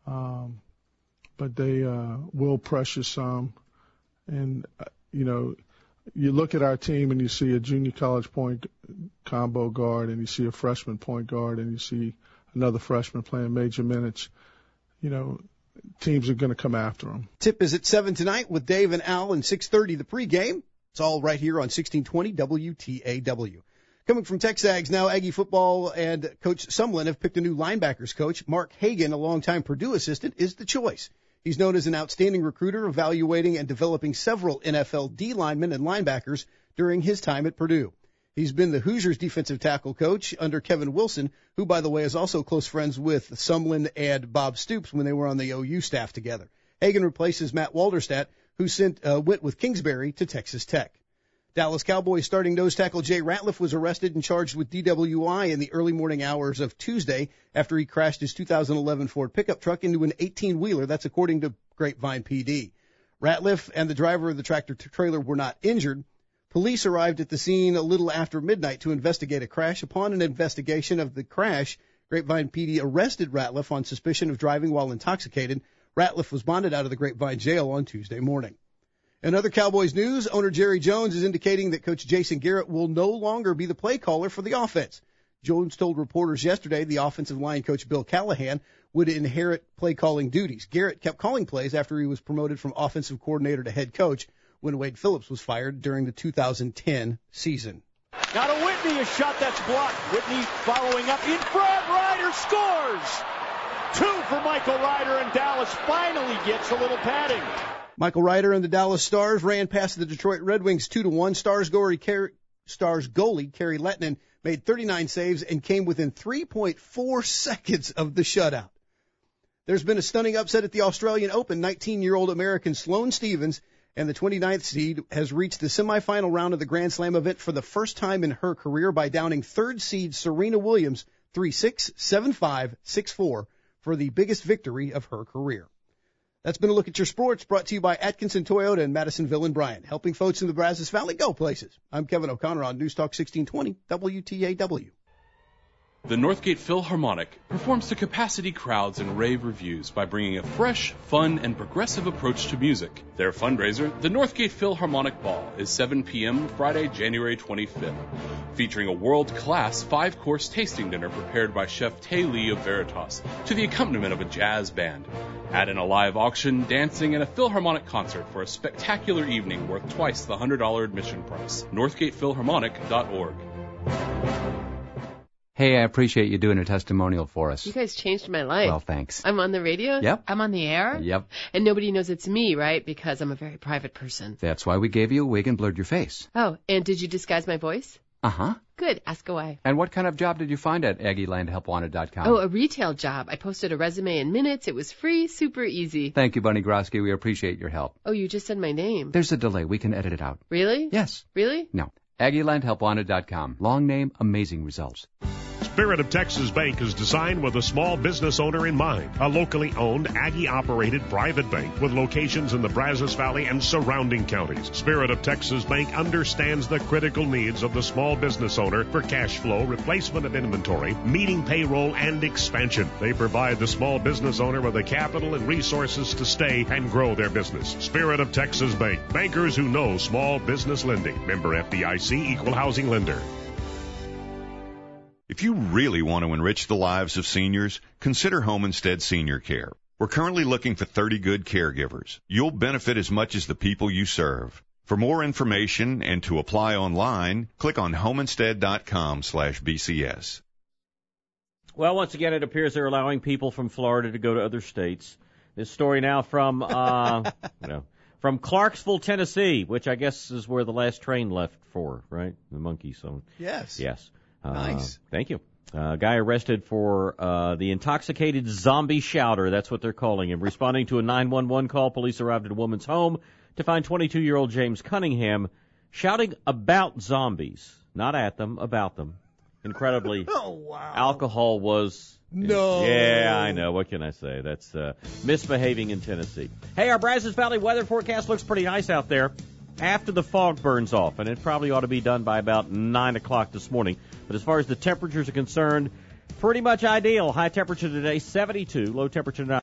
But they will pressure some. And, you look at our team and you see a junior college point combo guard, and you see a freshman point guard, and you see another freshman playing major minutes. Teams are going to come after them. Tip is at 7 tonight with Dave and Al, and 6:30 the pregame. It's all right here on 1620 WTAW. Coming from TexAgs now, Aggie football and Coach Sumlin have picked a new linebackers coach. Mark Hagan, a longtime Purdue assistant, is the choice. He's known as an outstanding recruiter, evaluating and developing several NFL D linemen and linebackers during his time at Purdue. He's been the Hoosiers defensive tackle coach under Kevin Wilson, who, by the way, is also close friends with Sumlin and Bob Stoops when they were on the OU staff together. Hagan replaces Matt Walderstadt, who went with Kingsbury to Texas Tech. Dallas Cowboys starting nose tackle Jay Ratliff was arrested and charged with DWI in the early morning hours of Tuesday after he crashed his 2011 Ford pickup truck into an 18-wheeler. That's according to Grapevine PD. Ratliff and the driver of the tractor trailer were not injured. Police arrived at the scene a little after midnight to investigate a crash. Upon an investigation of the crash, Grapevine PD arrested Ratliff on suspicion of driving while intoxicated. Ratliff was bonded out of the Grapevine jail on Tuesday morning. In other Cowboys news, owner Jerry Jones is indicating that Coach Jason Garrett will no longer be the play caller for the offense. Jones told reporters yesterday the offensive line coach Bill Callahan would inherit play calling duties. Garrett kept calling plays after he was promoted from offensive coordinator to head coach when Wade Phillips was fired during the 2010 season. Now to Whitney, a shot that's blocked. Whitney following up in front. Ryder scores! 2 for Michael Ryder, and Dallas finally gets a little padding. Michael Ryder and the Dallas Stars ran past the Detroit Red Wings 2-1. Stars goalie Kerry Lettinen made 39 saves and came within 3.4 seconds of the shutout. There's been a stunning upset at the Australian Open. 19-year-old American Sloane Stephens and the 29th seed has reached the semifinal round of the Grand Slam event for the first time in her career by downing third seed Serena Williams 3-6, 7-5, 6-4 for the biggest victory of her career. That's been a look at your sports, brought to you by Atkinson Toyota in Madisonville and Bryan, helping folks in the Brazos Valley go places. I'm Kevin O'Connor on News Talk 1620 WTAW. The Northgate Philharmonic performs to capacity crowds and rave reviews by bringing a fresh, fun, and progressive approach to music. Their fundraiser, the Northgate Philharmonic Ball, is 7 p.m. Friday, January 25th, featuring a world-class 5-course tasting dinner prepared by Chef Tae Lee of Veritas to the accompaniment of a jazz band. Add in a live auction, dancing, and a Philharmonic concert for a spectacular evening worth twice the $100 admission price. NorthgatePhilharmonic.org. Hey, I appreciate you doing a testimonial for us. You guys changed my life. Well, thanks. I'm on the radio? Yep. I'm on the air? Yep. And nobody knows it's me, right? Because I'm a very private person. That's why we gave you a wig and blurred your face. Oh, and did you disguise my voice? Uh-huh. Good. Ask away. And what kind of job did you find at AggieLandHelpWanted.com? Oh, a retail job. I posted a resume in minutes. It was free, super easy. Thank you, Bunny Grosky. We appreciate your help. Oh, you just said my name. There's a delay. We can edit it out. Really? Yes. Really? No. AggieLandHelpWanted.com. Long name, amazing results. Spirit of Texas Bank is designed with a small business owner in mind. A locally owned, Aggie-operated private bank with locations in the Brazos Valley and surrounding counties. Spirit of Texas Bank understands the critical needs of the small business owner for cash flow, replacement of inventory, meeting payroll, and expansion. They provide the small business owner with the capital and resources to stay and grow their business. Spirit of Texas Bank. Bankers who know small business lending. Member FDIC, Equal Housing Lender. If you really want to enrich the lives of seniors, consider Home Instead Senior Care. We're currently looking for 30 good caregivers. You'll benefit as much as the people you serve. For more information and to apply online, click on homeinstead.com/BCS. Well, once again, it appears they're allowing people from Florida to go to other states. This story now from from Clarksville, Tennessee, which I guess is where the last train left for, right? The monkey song. Yes. Yes. Nice. Thank you. Guy arrested for the intoxicated zombie shouter. That's what they're calling him. Responding to a 911 call, police arrived at a woman's home to find 22-year-old James Cunningham shouting about zombies. Not at them, about them. Incredibly, alcohol was... No. Yeah, I know. What can I say? That's misbehaving in Tennessee. Hey, our Brazos Valley weather forecast looks pretty nice out there after the fog burns off, and it probably ought to be done by about 9 o'clock this morning. But as far as the temperatures are concerned, pretty much ideal. High temperature today, 72. Low temperature tonight.